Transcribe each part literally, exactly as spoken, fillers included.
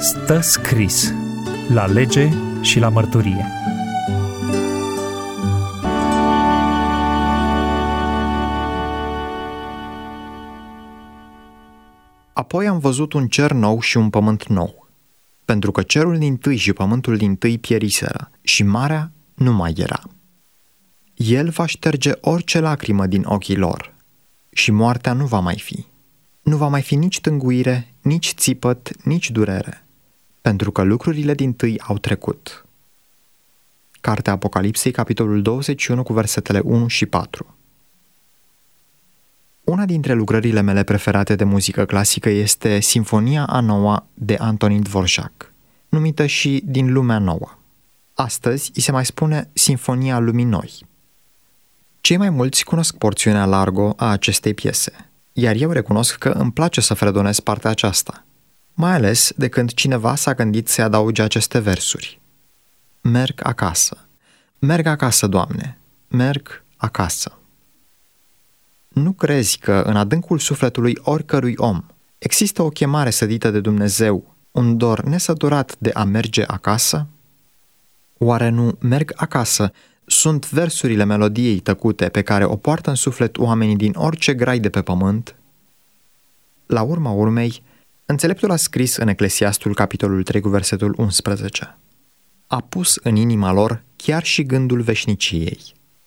Stă scris la lege și la mărturie. Apoi am văzut un cer nou și un pământ nou, pentru că cerul dintâi și pământul dintâi pieriseră și marea nu mai era. El va șterge orice lacrimă din ochii lor și moartea nu va mai fi. Nu va mai fi nici tânguire, nici țipăt, nici durere, pentru că lucrurile dintâi au trecut. Cartea Apocalipsei, capitolul douăzeci și unu, cu versetele unu și patru. Una dintre lucrările mele preferate de muzică clasică este Sinfonia a noua de Antonin Dvorak, numită și Din lumea nouă. Astăzi îi se mai spune Sinfonia lumii noi. Cei mai mulți cunosc porțiunea largo a acestei piese, iar eu recunosc că îmi place să fredonez partea aceasta, mai ales de când cineva s-a gândit să adauge aceste versuri. Merg acasă, merg acasă, Doamne, merg acasă. Nu crezi că în adâncul sufletului oricărui om există o chemare sădită de Dumnezeu, un dor nesăturat de a merge acasă? Oare nu merg acasă sunt versurile melodiei tăcute pe care o poartă în suflet oamenii din orice grai de pe pământ? La urma urmei, înțeleptul a scris în Eclesiastul, capitolul trei, cu versetul unsprezece. A pus în inima lor chiar și gândul veșniciei.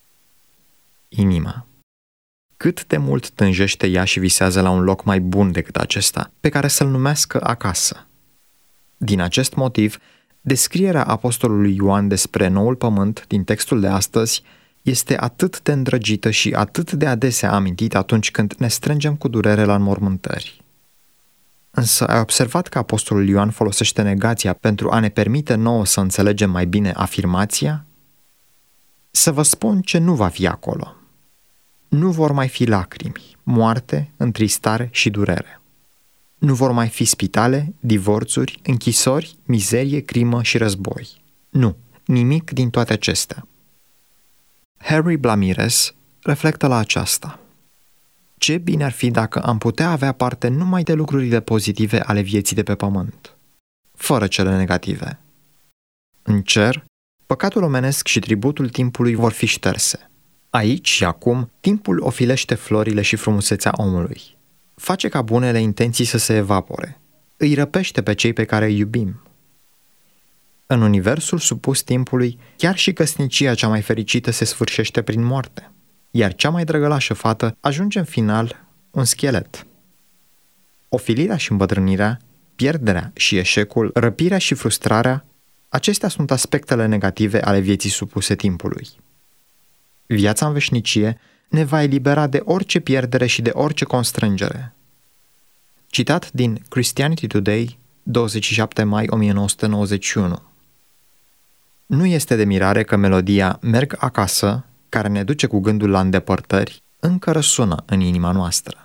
Inima. Cât de mult tânjește ea și visează la un loc mai bun decât acesta, pe care să-l numească acasă. Din acest motiv, descrierea apostolului Ioan despre noul pământ din textul de astăzi este atât de îndrăgită și atât de adesea amintită atunci când ne strângem cu durere la înmormântări. Însă ai observat că apostolul Ioan folosește negația pentru a ne permite nouă să înțelegem mai bine afirmația? Să vă spun ce nu va fi acolo. Nu vor mai fi lacrimi, moarte, întristare și durere. Nu vor mai fi spitale, divorțuri, închisori, mizerie, crimă și război. Nu, nimic din toate acestea. Harry Blamires reflectă la aceasta. Ce bine ar fi dacă am putea avea parte numai de lucrurile pozitive ale vieții de pe pământ, fără cele negative. În cer, păcatul omenesc și tributul timpului vor fi șterse. Aici și acum, timpul ofilește florile și frumusețea omului. Face ca bunele intenții să se evapore. Îi răpește pe cei pe care îi iubim. În universul supus timpului, chiar și căsnicia cea mai fericită se sfârșește prin moarte, iar cea mai drăgălașă fată ajunge în final un schelet. Ofilirea și îmbătrânirea, pierderea și eșecul, răpirea și frustrarea, acestea sunt aspectele negative ale vieții supuse timpului. Viața în veșnicie ne va elibera de orice pierdere și de orice constrângere. Citat din Christianity Today, douăzeci și șapte mai o mie nouă sute nouăzeci și unu. Nu este de mirare că melodia Merg acasă, care ne duce cu gândul la îndepărtări, încă răsună în inima noastră.